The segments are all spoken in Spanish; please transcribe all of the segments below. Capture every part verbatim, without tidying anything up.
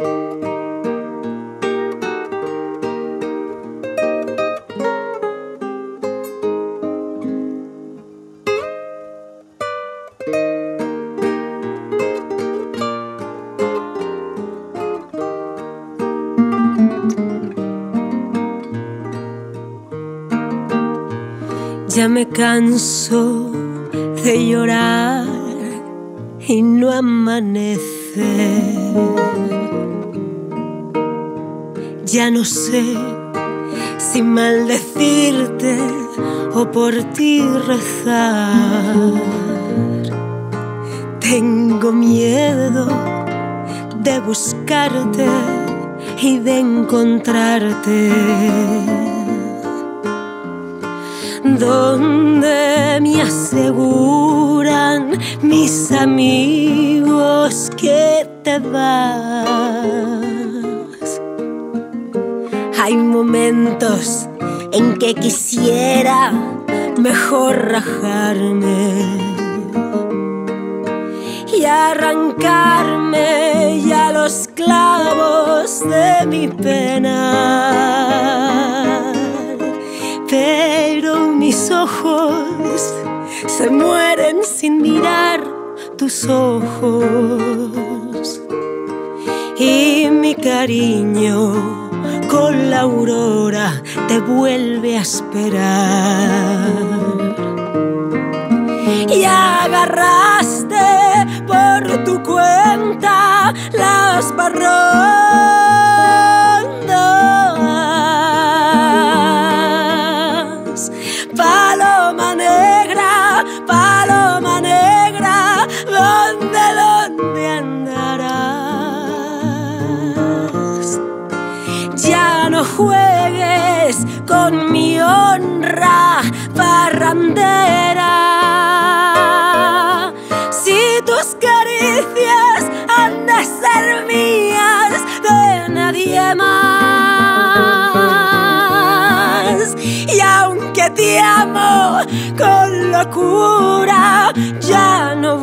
Ya me canso de llorar y no amanece. Ya no sé si maldecirte o por ti rezar. Tengo miedo de buscarte y de encontrarte donde me aseguran mis amigos que te vas. Hay momentos en que quisiera mejor rajarme y arrancarme ya los clavos de mi pena, pero mis ojos se mueren sin mirar tus ojos, y mi cariño con la aurora te vuelve a esperar. Y agarraste por tu cuenta las parrandas. Paloma negra, paloma negra, ¿dónde, dónde andarás? Ya no juegues con mi honra parrandera. Si tus caricias han de ser mías, de nadie más. Y aunque te amo con locura, ya no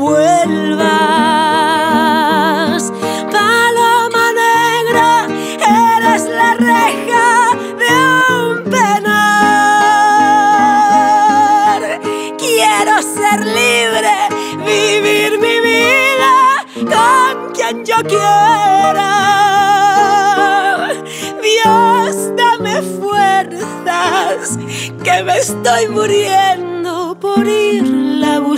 vuelvas. Paloma negra, eres la reja de un penar. Quiero ser libre, vivir mi vida con quien yo quiera. Dios, dame fuerzas, que me estoy muriendo por irla a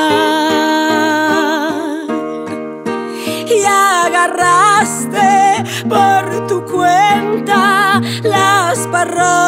buscar. Y agarraste por tu cuenta las parrandas.